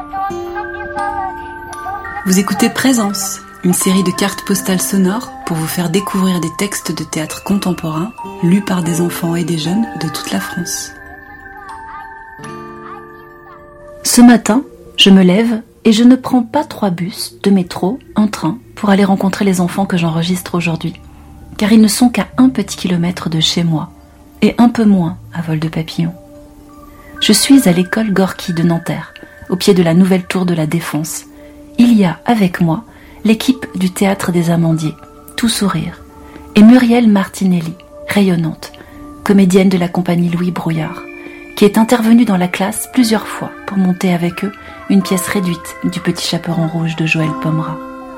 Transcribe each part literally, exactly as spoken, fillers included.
Vous écoutez Présence, une série de cartes postales sonores pour vous faire découvrir des textes de théâtre contemporain lus par des enfants et des jeunes de toute la France. Ce matin, je me lève et je ne prends pas trois bus, deux métros, un train pour aller rencontrer les enfants que j'enregistre aujourd'hui, car ils ne sont qu'à un petit kilomètre de chez moi et un peu moins à vol de papillon. Je suis à l'école Gorky de Nanterre, au pied de la nouvelle tour de la Défense. Il y a avec moi l'équipe du Théâtre des Amandiers, tout sourire, et Muriel Martinelli, rayonnante, comédienne de la compagnie Louis Brouillard, qui est intervenue dans la classe plusieurs fois pour monter avec eux une pièce réduite du Petit Chaperon Rouge de Joël Pomera.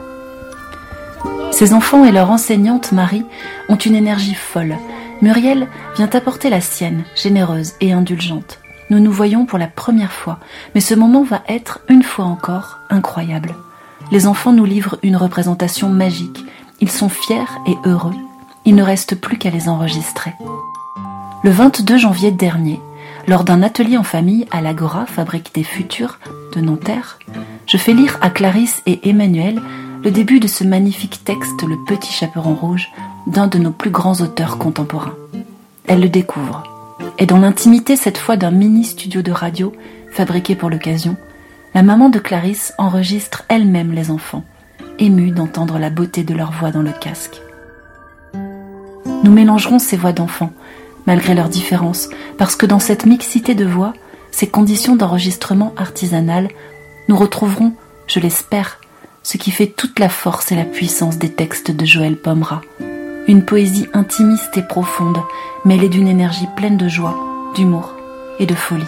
Ces enfants et leur enseignante Marie ont une énergie folle. Muriel vient apporter la sienne, généreuse et indulgente. Nous nous voyons pour la première fois, mais ce moment va être, une fois encore, incroyable. Les enfants nous livrent une représentation magique. Ils sont fiers et heureux. Il ne reste plus qu'à les enregistrer. Le vingt-deux janvier dernier, lors d'un atelier en famille à l'Agora, Fabrique des Futurs, de Nanterre, je fais lire à Clarisse et Emmanuel le début de ce magnifique texte, Le Petit Chaperon Rouge, d'un de nos plus grands auteurs contemporains. Elles le découvrent. Et dans l'intimité cette fois d'un mini-studio de radio fabriqué pour l'occasion, la maman de Clarisse enregistre elle-même les enfants, émue d'entendre la beauté de leur voix dans le casque. Nous mélangerons ces voix d'enfants, malgré leurs différences, parce que dans cette mixité de voix, ces conditions d'enregistrement artisanales, nous retrouverons, je l'espère, ce qui fait toute la force et la puissance des textes de Joël Pomera. Une poésie intimiste et profonde, mêlée d'une énergie pleine de joie, d'humour et de folie.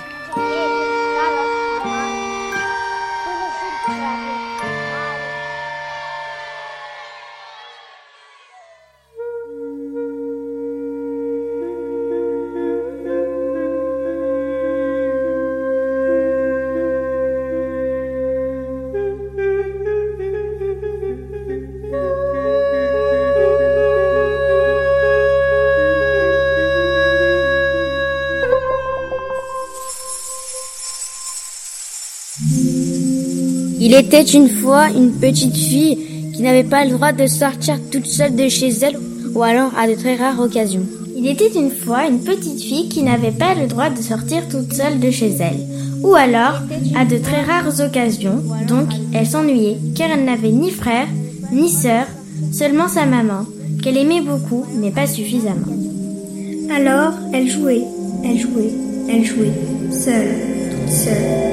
Il était une fois une petite fille qui n'avait pas le droit de sortir toute seule de chez elle, ou alors à de très rares occasions. Il était une fois une petite fille qui n'avait pas le droit de sortir toute seule de chez elle, ou alors à de très rares occasions, donc elle s'ennuyait, car elle n'avait ni frère, ni sœur, seulement sa maman, qu'elle aimait beaucoup, mais pas suffisamment. Alors, elle jouait, elle jouait, elle jouait, seule, toute seule.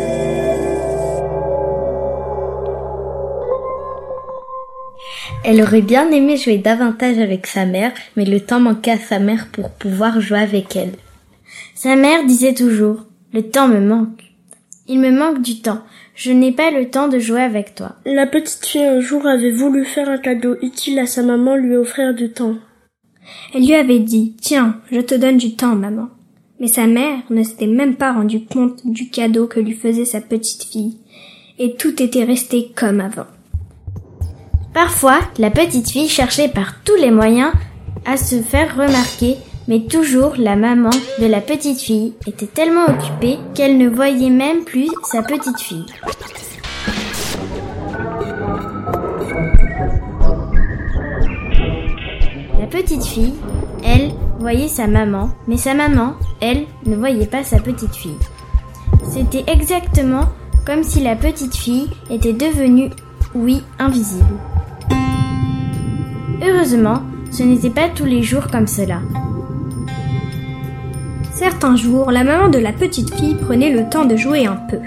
Elle aurait bien aimé jouer davantage avec sa mère, mais le temps manquait à sa mère pour pouvoir jouer avec elle. Sa mère disait toujours « Le temps me manque. Il me manque du temps. Je n'ai pas le temps de jouer avec toi. » La petite fille un jour avait voulu faire un cadeau utile à sa maman, lui offrir du temps. Elle lui avait dit « Tiens, je te donne du temps, maman. » Mais sa mère ne s'était même pas rendu compte du cadeau que lui faisait sa petite fille, et tout était resté comme avant. Parfois, la petite fille cherchait par tous les moyens à se faire remarquer, mais toujours la maman de la petite fille était tellement occupée qu'elle ne voyait même plus sa petite fille. La petite fille, elle, voyait sa maman, mais sa maman, elle, ne voyait pas sa petite fille. C'était exactement comme si la petite fille était devenue, oui, invisible. Heureusement, ce n'était pas tous les jours comme cela. Certains jours, la maman de la petite fille prenait le temps de jouer un peu.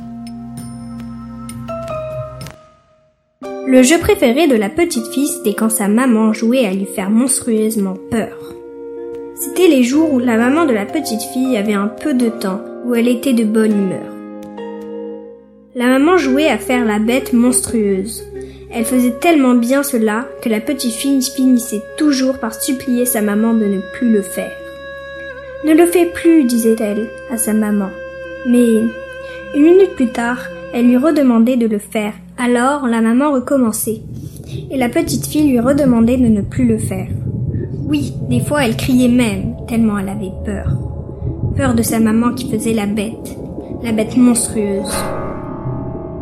Le jeu préféré de la petite fille, c'était quand sa maman jouait à lui faire monstrueusement peur. C'était les jours où la maman de la petite fille avait un peu de temps, où elle était de bonne humeur. La maman jouait à faire la bête monstrueuse. Elle faisait tellement bien cela que la petite fille finissait toujours par supplier sa maman de ne plus le faire. « Ne le fais plus, disait-elle à sa maman. Mais une minute plus tard, elle lui redemandait de le faire. Alors la maman recommençait, et la petite fille lui redemandait de ne plus le faire. Oui, des fois elle criait même, tellement elle avait peur. Peur de sa maman qui faisait la bête, la bête monstrueuse.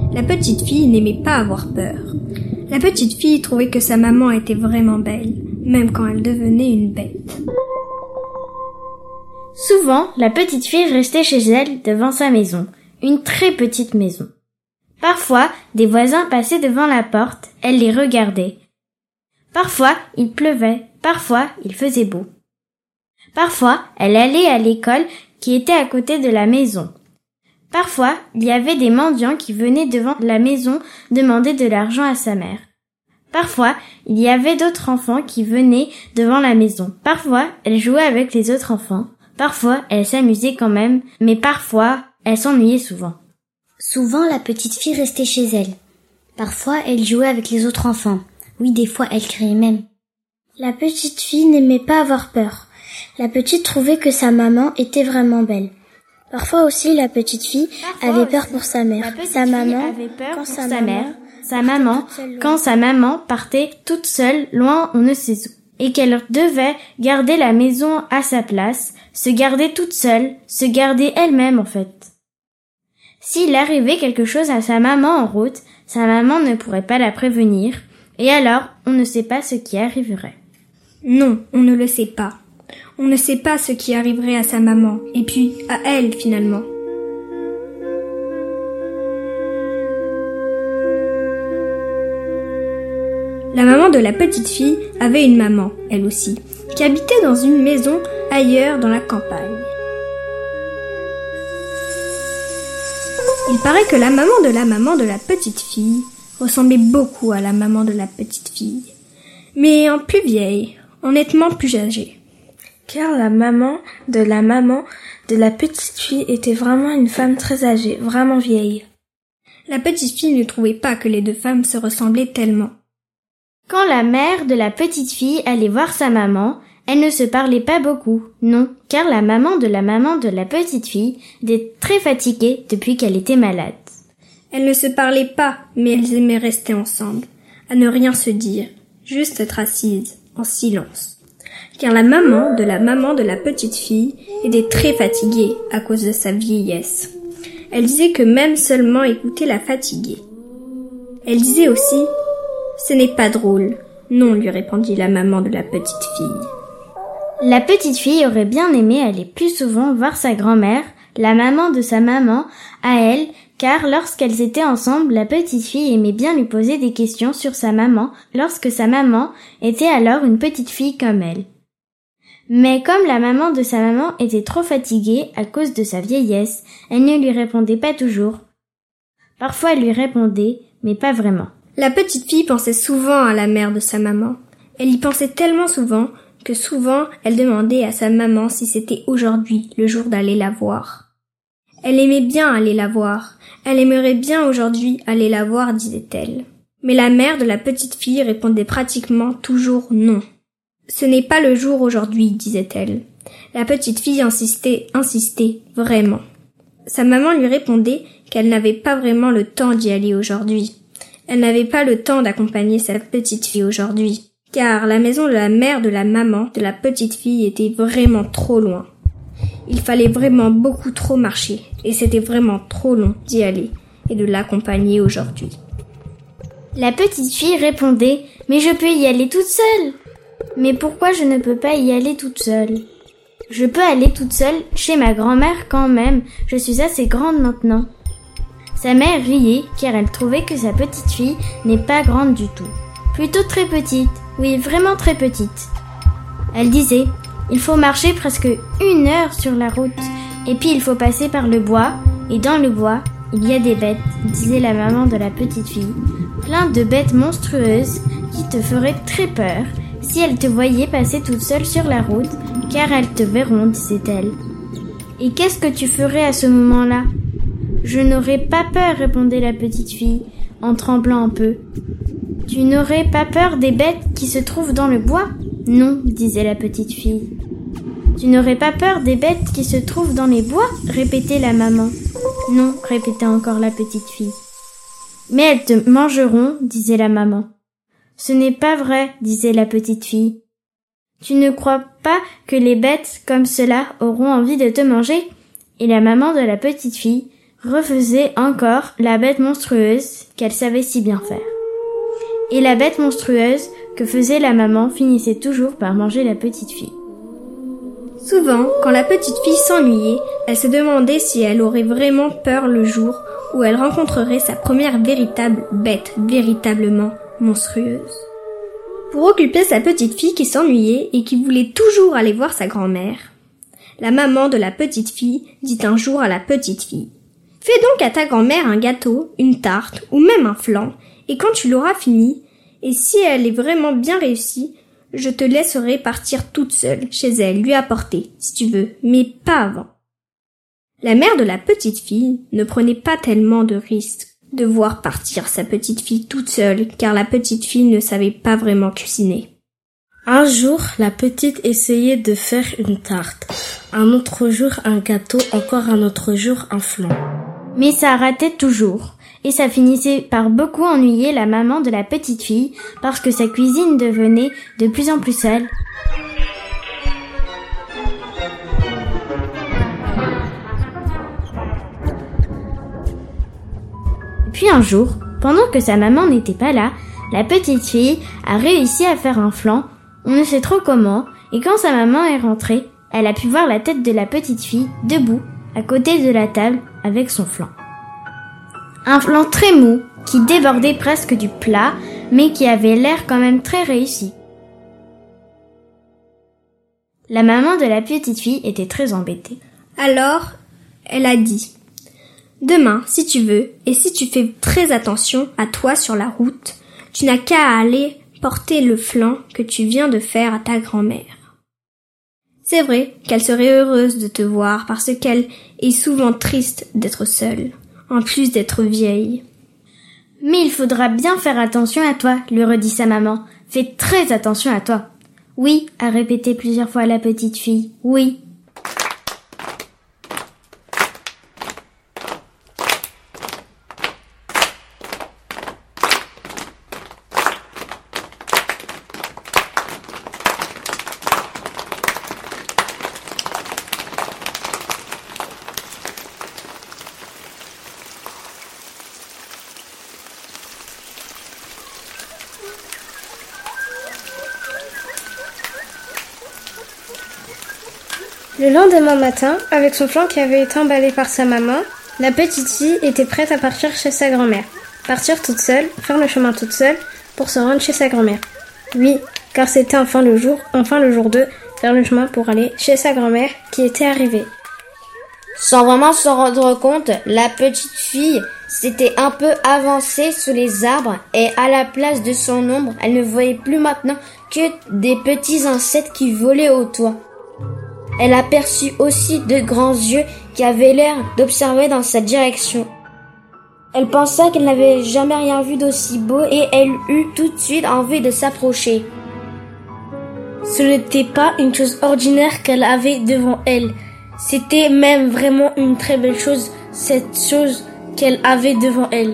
La petite fille n'aimait pas avoir peur. La petite fille trouvait que sa maman était vraiment belle, même quand elle devenait une bête. Souvent, la petite fille restait chez elle devant sa maison, une très petite maison. Parfois, des voisins passaient devant la porte, elle les regardait. Parfois, il pleuvait, parfois, il faisait beau. Parfois, elle allait à l'école qui était à côté de la maison. Parfois, il y avait des mendiants qui venaient devant la maison demander de l'argent à sa mère. Parfois, il y avait d'autres enfants qui venaient devant la maison. Parfois, elle jouait avec les autres enfants. Parfois, elle s'amusait quand même, mais parfois, elle s'ennuyait souvent. Souvent, la petite fille restait chez elle. Parfois, elle jouait avec les autres enfants. Oui, des fois, elle criait même. La petite fille n'aimait pas avoir peur. La petite trouvait que sa maman était vraiment belle. Parfois aussi, la petite fille Parfois avait peur aussi, pour sa mère. Sa maman, avait peur quand pour sa, sa maman, mère, sa maman, quand sa maman partait toute seule, loin on ne sait où, et qu'elle devait garder la maison à sa place, se garder toute seule, se garder elle-même en fait. S'il arrivait quelque chose à sa maman en route, sa maman ne pourrait pas la prévenir, et alors on ne sait pas ce qui arriverait. Non, on ne le sait pas. On ne sait pas ce qui arriverait à sa maman, et puis à elle finalement. La maman de la petite fille avait une maman, elle aussi, qui habitait dans une maison ailleurs dans la campagne. Il paraît que la maman de la maman de la petite fille ressemblait beaucoup à la maman de la petite fille, mais en plus vieille, en nettement plus âgée. Car la maman de la maman de la petite fille était vraiment une femme très âgée, vraiment vieille. La petite fille ne trouvait pas que les deux femmes se ressemblaient tellement. Quand la mère de la petite fille allait voir sa maman, elle ne se parlait pas beaucoup, non, car la maman de la maman de la petite fille était très fatiguée depuis qu'elle était malade. Elles ne se parlaient pas, mais elles aimaient rester ensemble, à ne rien se dire, juste être assises, en silence. Car la maman de la maman de la petite fille était très fatiguée à cause de sa vieillesse. Elle disait que même seulement écouter la fatiguait. Elle disait aussi « Ce n'est pas drôle. » Non, lui répondit la maman de la petite fille. La petite fille aurait bien aimé aller plus souvent voir sa grand-mère, la maman de sa maman, à elle, car lorsqu'elles étaient ensemble, la petite fille aimait bien lui poser des questions sur sa maman, lorsque sa maman était alors une petite fille comme elle. Mais comme la maman de sa maman était trop fatiguée à cause de sa vieillesse, elle ne lui répondait pas toujours. Parfois elle lui répondait, mais pas vraiment. La petite fille pensait souvent à la mère de sa maman. Elle y pensait tellement souvent que souvent elle demandait à sa maman si c'était aujourd'hui le jour d'aller la voir. Elle aimait bien aller la voir. Elle aimerait bien aujourd'hui aller la voir, disait-elle. Mais la mère de la petite fille répondait pratiquement toujours non. Ce n'est pas le jour aujourd'hui, disait-elle. La petite fille insistait, insistait, vraiment. Sa maman lui répondait qu'elle n'avait pas vraiment le temps d'y aller aujourd'hui. Elle n'avait pas le temps d'accompagner sa petite fille aujourd'hui, car la maison de la mère de la maman de la petite fille était vraiment trop loin. Il fallait vraiment beaucoup trop marcher, et c'était vraiment trop long d'y aller et de l'accompagner aujourd'hui. La petite fille répondait « Mais je peux y aller toute seule !» Mais pourquoi je ne peux pas y aller toute seule? Je peux aller toute seule chez ma grand-mère quand même, je suis assez grande maintenant. Sa mère riait car elle trouvait que sa petite fille n'est pas grande du tout. Plutôt très petite, oui vraiment très petite. Elle disait, il faut marcher presque une heure sur la route, et puis il faut passer par le bois, et dans le bois, il y a des bêtes, disait la maman de la petite fille. Plein de bêtes monstrueuses qui te feraient très peur si elles te voyaient passer toute seule sur la route, car elles te verront, disait-elle. Et qu'est-ce que tu ferais à ce moment-là? Je n'aurais pas peur, répondait la petite fille, en tremblant un peu. Tu n'aurais pas peur des bêtes qui se trouvent dans le bois? Non, disait la petite fille. Tu n'aurais pas peur des bêtes qui se trouvent dans les bois? Répétait la maman. Non, répétait encore la petite fille. Mais elles te mangeront, disait la maman. Ce n'est pas vrai, disait la petite fille. Tu ne crois pas que les bêtes comme cela auront envie de te manger? Et la maman de la petite fille refaisait encore la bête monstrueuse qu'elle savait si bien faire. Et la bête monstrueuse que faisait la maman finissait toujours par manger la petite fille. Souvent, quand la petite fille s'ennuyait, elle se demandait si elle aurait vraiment peur le jour où elle rencontrerait sa première véritable bête, véritablement monstrueuse. Pour occuper sa petite fille qui s'ennuyait et qui voulait toujours aller voir sa grand-mère, la maman de la petite fille dit un jour à la petite fille: « Fais donc à ta grand-mère un gâteau, une tarte ou même un flan, et quand tu l'auras fini, et si elle est vraiment bien réussie, je te laisserai partir toute seule chez elle, lui apporter, si tu veux, mais pas avant. » La mère de la petite fille ne prenait pas tellement de risques de voir partir sa petite fille toute seule, car la petite fille ne savait pas vraiment cuisiner. Un jour, la petite essayait de faire une tarte. Un autre jour, un gâteau. Encore un autre jour, un flan. Mais ça ratait toujours. Et ça finissait par beaucoup ennuyer la maman de la petite fille parce que sa cuisine devenait de plus en plus sale. Puis un jour, pendant que sa maman n'était pas là, la petite fille a réussi à faire un flan, on ne sait trop comment, et quand sa maman est rentrée, elle a pu voir la tête de la petite fille debout à côté de la table avec son flan. Un flan très mou, qui débordait presque du plat, mais qui avait l'air quand même très réussi. La maman de la petite fille était très embêtée. Alors, elle a dit: « Demain, si tu veux, et si tu fais très attention à toi sur la route, tu n'as qu'à aller porter le flan que tu viens de faire à ta grand-mère. » C'est vrai qu'elle serait heureuse de te voir parce qu'elle est souvent triste d'être seule, en plus d'être vieille. « Mais il faudra bien faire attention à toi, » lui redit sa maman. « Fais très attention à toi. »« Oui, » a répété plusieurs fois la petite fille. « Oui. » Le lendemain matin, avec son flan qui avait été emballé par sa maman, la petite fille était prête à partir chez sa grand-mère. Partir toute seule, faire le chemin toute seule, pour se rendre chez sa grand-mère. Oui, car c'était enfin le jour, enfin le jour deux, faire le chemin pour aller chez sa grand-mère qui était arrivée. Sans vraiment s'en rendre compte, la petite fille s'était un peu avancée sous les arbres et à la place de son ombre, elle ne voyait plus maintenant que des petits insectes qui volaient au toit. Elle aperçut aussi de grands yeux qui avaient l'air d'observer dans sa direction. Elle pensa qu'elle n'avait jamais rien vu d'aussi beau et elle eut tout de suite envie de s'approcher. Ce n'était pas une chose ordinaire qu'elle avait devant elle. C'était même vraiment une très belle chose, cette chose qu'elle avait devant elle.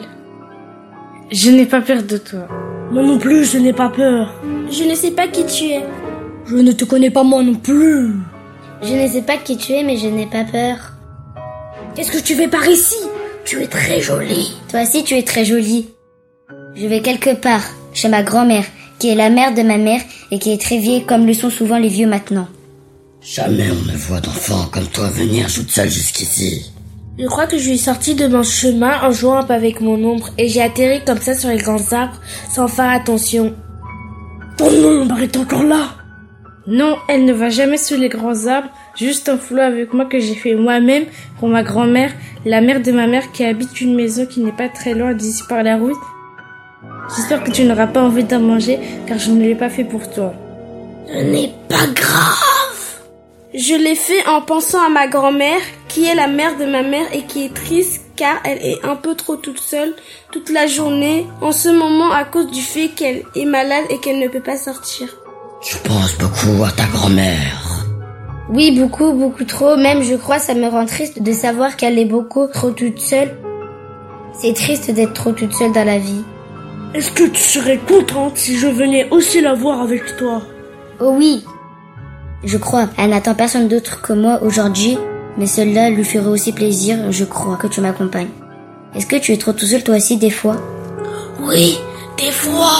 Je n'ai pas peur de toi. Moi non plus, je n'ai pas peur. Je ne sais pas qui tu es. Je ne te connais pas moi non plus. Je ne sais pas qui tu es, mais je n'ai pas peur. Qu'est-ce que tu fais par ici? Tu es très jolie. Toi aussi, tu es très jolie. Je vais quelque part, chez ma grand-mère, qui est la mère de ma mère et qui est très vieille comme le sont souvent les vieux maintenant. Jamais on ne voit d'enfant comme toi venir toute seule jusqu'ici. Je crois que je suis sortie de mon chemin en jouant un peu avec mon ombre et j'ai atterri comme ça sur les grands arbres sans faire attention. Ton ombre est encore là? Non, elle ne va jamais sous les grands arbres, juste un flot avec moi que j'ai fait moi-même pour ma grand-mère, la mère de ma mère qui habite une maison qui n'est pas très loin d'ici par la route. J'espère que tu n'auras pas envie d'en manger car je ne l'ai pas fait pour toi. Ce n'est pas grave. Je l'ai fait en pensant à ma grand-mère qui est la mère de ma mère et qui est triste car elle est un peu trop toute seule toute la journée en ce moment à cause du fait qu'elle est malade et qu'elle ne peut pas sortir. Tu penses beaucoup à ta grand-mère. Oui, beaucoup, beaucoup trop. Même, je crois, ça me rend triste de savoir qu'elle est beaucoup trop toute seule. C'est triste d'être trop toute seule dans la vie. Est-ce que tu serais contente si je venais aussi la voir avec toi? Oh oui. Je crois. Elle n'attend personne d'autre que moi aujourd'hui. Mais cela lui ferait aussi plaisir, je crois, que tu m'accompagnes. Est-ce que tu es trop tout seul toi aussi des fois? Oui, des fois.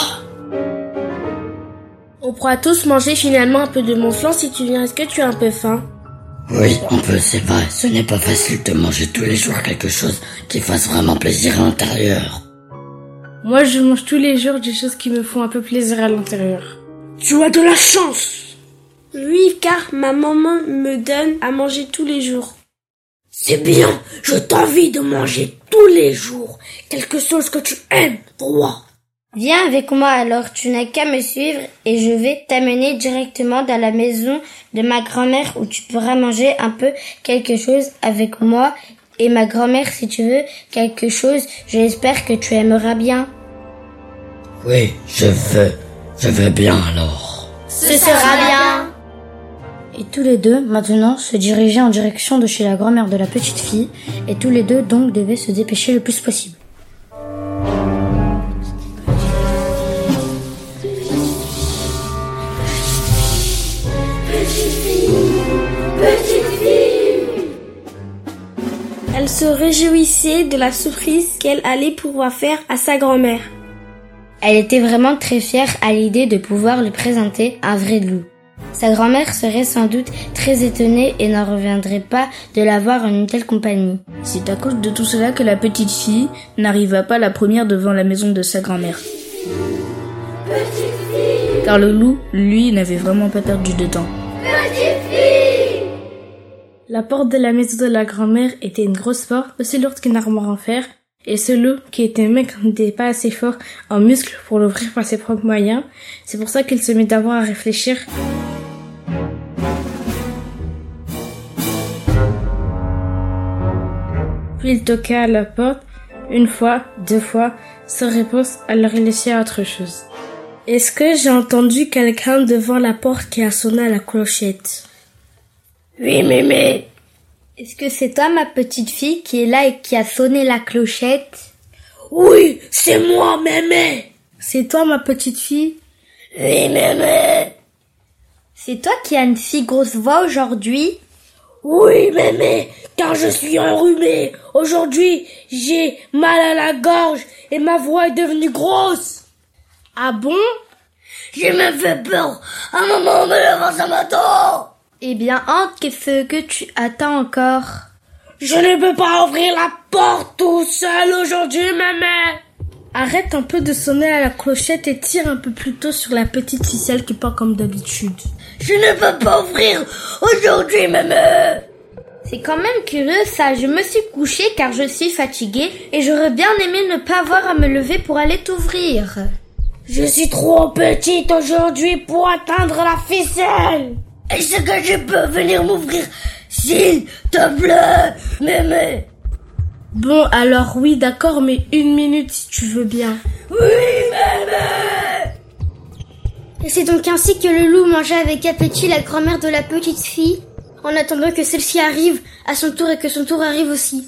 On pourra tous manger finalement un peu de mon flan si tu viens. Est-ce que tu as un peu faim? Oui, on peut, c'est vrai. Ce n'est pas facile de manger tous les jours quelque chose qui fasse vraiment plaisir à l'intérieur. Moi, je mange tous les jours des choses qui me font un peu plaisir à l'intérieur. Tu as de la chance. Oui, car ma maman me donne à manger tous les jours. C'est bien, je t'envie de manger tous les jours quelque chose que tu aimes, roi. Viens avec moi alors, tu n'as qu'à me suivre et je vais t'amener directement dans la maison de ma grand-mère où tu pourras manger un peu quelque chose avec moi et ma grand-mère si tu veux quelque chose. J'espère que tu aimeras bien. Oui, je veux. Je veux bien alors. Ce sera bien. Et tous les deux, maintenant, se dirigeaient en direction de chez la grand-mère de la petite fille et tous les deux donc devaient se dépêcher le plus possible. Elle se réjouissait de la surprise qu'elle allait pouvoir faire à sa grand-mère. Elle était vraiment très fière à l'idée de pouvoir lui présenter un vrai loup. Sa grand-mère serait sans doute très étonnée et n'en reviendrait pas de la voir en une telle compagnie. C'est à cause de tout cela que la petite fille n'arriva pas la première devant la maison de sa grand-mère. Car le loup, lui, n'avait vraiment pas perdu de temps. La porte de la maison de la grand-mère était une grosse porte, aussi lourde qu'une armoire en fer, et ce loup, qui était maigre, n'était pas assez fort en muscles pour l'ouvrir par ses propres moyens. C'est pour ça qu'il se mit d'abord à réfléchir. Puis il toqua à la porte, une fois, deux fois, sans réponse, alors il essaya autre chose. Est-ce que j'ai entendu quelqu'un devant la porte qui a sonné à la clochette? Oui, mémé. Est-ce que c'est toi, ma petite fille, qui est là et qui a sonné la clochette? Oui, c'est moi, mémé. C'est toi, ma petite fille? Oui, mémé. C'est toi qui as une si grosse voix aujourd'hui? Oui, mémé, car je suis enrhumé. Aujourd'hui, j'ai mal à la gorge et ma voix est devenue grosse. Ah bon? J'ai même fait peur à maman me levant ce matin. Eh bien, entre, qu'est-ce que tu attends encore? Je ne peux pas ouvrir la porte tout seul aujourd'hui, maman. Arrête un peu de sonner à la clochette et tire un peu plus tôt sur la petite ficelle qui part comme d'habitude. Je ne peux pas ouvrir aujourd'hui, maman. C'est quand même curieux ça, je me suis couchée car je suis fatiguée et j'aurais bien aimé ne pas avoir à me lever pour aller t'ouvrir. Je suis trop petite aujourd'hui pour atteindre la ficelle. Est-ce que je peux venir m'ouvrir, s'il te plaît, mémé? Bon, alors oui, d'accord, mais une minute si tu veux bien. Oui, mémé. Et c'est donc ainsi que le loup mangeait avec appétit la grand-mère de la petite fille, en attendant que celle-ci arrive à son tour et que son tour arrive aussi.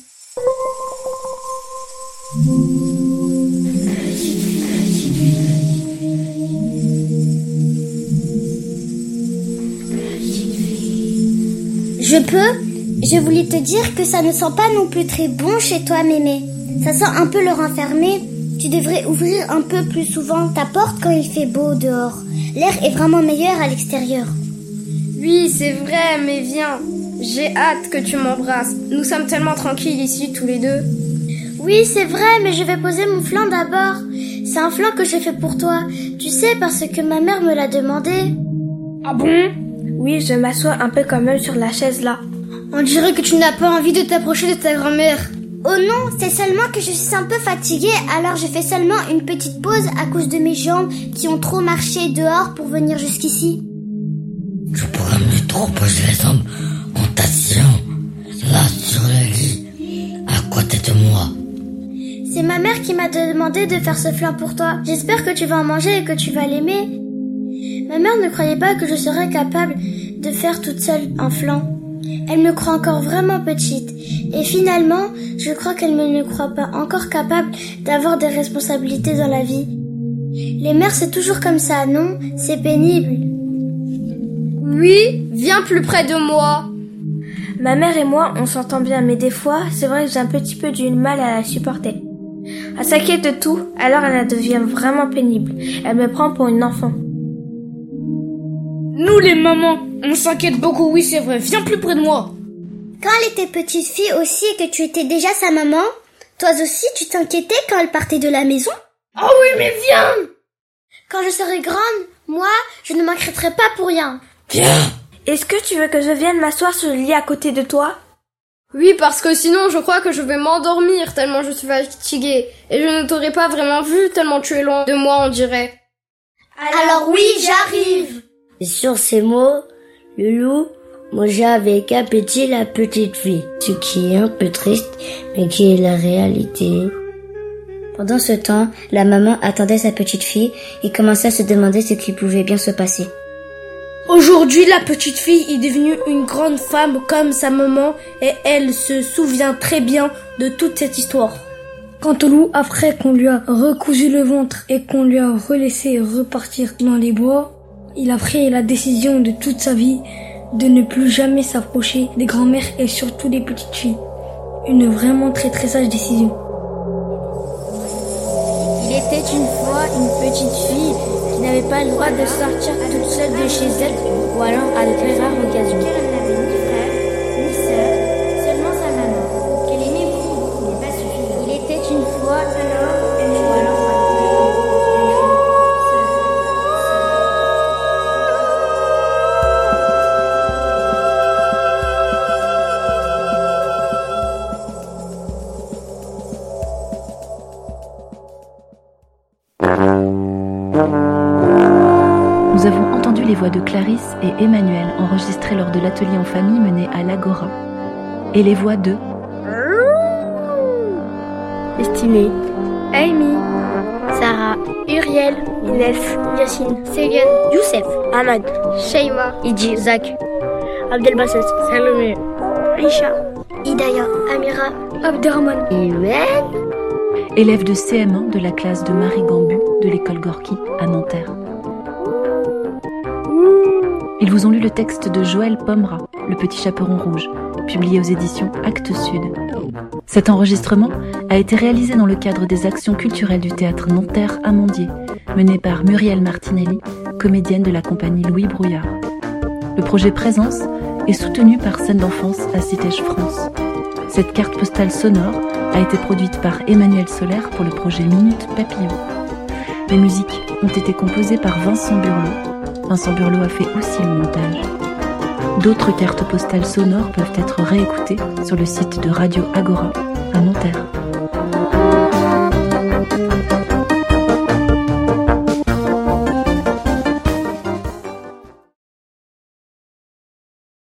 Je peux? Je voulais te dire que ça ne sent pas non plus très bon chez toi, mémé. Ça sent un peu le renfermé. Tu devrais ouvrir un peu plus souvent ta porte quand il fait beau dehors. L'air est vraiment meilleur à l'extérieur. Oui, c'est vrai, mais viens. J'ai hâte que tu m'embrasses. Nous sommes tellement tranquilles ici, tous les deux. Oui, c'est vrai, mais je vais poser mon flan d'abord. C'est un flan que j'ai fait pour toi. Tu sais, parce que ma mère me l'a demandé. Ah bon? Oui, je m'assois un peu quand même sur la chaise là. On dirait que tu n'as pas envie de t'approcher de ta grand-mère. Oh non, c'est seulement que je suis un peu fatiguée, alors je fais seulement une petite pause à cause de mes jambes qui ont trop marché dehors pour venir jusqu'ici. Tu pourrais me trop poser les jambes en t'asseyant, là sur le lit, à côté de moi. C'est ma mère qui m'a demandé de faire ce flan pour toi. J'espère que tu vas en manger et que tu vas l'aimer. Ma mère ne croyait pas que je serais capable de faire toute seule un flan. Elle me croit encore vraiment petite. Et finalement, je crois qu'elle ne me croit pas encore capable d'avoir des responsabilités dans la vie. Les mères, c'est toujours comme ça, non? C'est pénible. Oui, viens plus près de moi. Ma mère et moi, on s'entend bien, mais des fois, c'est vrai que j'ai un petit peu du mal à la supporter. Elle s'inquiète de tout, alors elle devient vraiment pénible. Elle me prend pour une enfant. Nous les mamans, on s'inquiète beaucoup, oui c'est vrai, viens plus près de moi. Quand elle était petite fille aussi et que tu étais déjà sa maman, toi aussi tu t'inquiétais quand elle partait de la maison? Oh oui, mais viens! Quand je serai grande, moi, je ne m'inquiéterai pas pour rien. Viens! Est-ce que tu veux que je vienne m'asseoir sur le lit à côté de toi? Oui, parce que sinon je crois que je vais m'endormir tellement je suis fatiguée. Et je ne t'aurais pas vraiment vu tellement tu es loin de moi, on dirait. Alors oui, j'arrive! Et sur ces mots, le loup mangea avec appétit la petite fille, ce qui est un peu triste, mais qui est la réalité. Pendant ce temps, la maman attendait sa petite fille et commençait à se demander ce qui pouvait bien se passer. Aujourd'hui, la petite fille est devenue une grande femme comme sa maman et elle se souvient très bien de toute cette histoire. Quant au loup, après qu'on lui a recousu le ventre et qu'on lui a relaissé repartir dans les bois, il a pris la décision de toute sa vie de ne plus jamais s'approcher des grands-mères et surtout des petites filles. Une vraiment très très sage décision. Il était une fois une petite fille qui n'avait pas le droit de sortir toute seule de chez elle ou alors à de très rares occasions. Elle n'avait ni frère, ni sœur, seulement sa maman, qu'elle aimait beaucoup, mais pas suffisant. Il était une fois, alors elle jouait. ou alors Nous avons entendu les voix de Clarisse et Emmanuel enregistrées lors de l'atelier en famille mené à l'Agora. Et les voix de Estimée, Amy, Sarah, Uriel, Inès, Yacine, Céline, Youssef, Ahmad, Sheima, Idji, Zach, Abdelbasset, Salomé, Aïcha, Hidaya, Amira, Abderrahman, Imen. élève de C M un de la classe de Marie Gambu de l'école Gorky à Nanterre. Ils vous ont lu le texte de Joël Pomera, Le Petit Chaperon Rouge, publié aux éditions Actes Sud. Cet enregistrement a été réalisé dans le cadre des actions culturelles du théâtre Nanterre-Amandier, mené par Muriel Martinelli, comédienne de la compagnie Louis Brouillard. Le projet Présence est soutenu par Scène d'enfance à Citège France. Cette carte postale sonore a été produite par Emmanuel Solaire pour le projet Minute Papillon. Les musiques ont été composées par Vincent Burlot. Vincent Burlot a fait aussi le montage. D'autres cartes postales sonores peuvent être réécoutées sur le site de Radio Agora à Nanterre.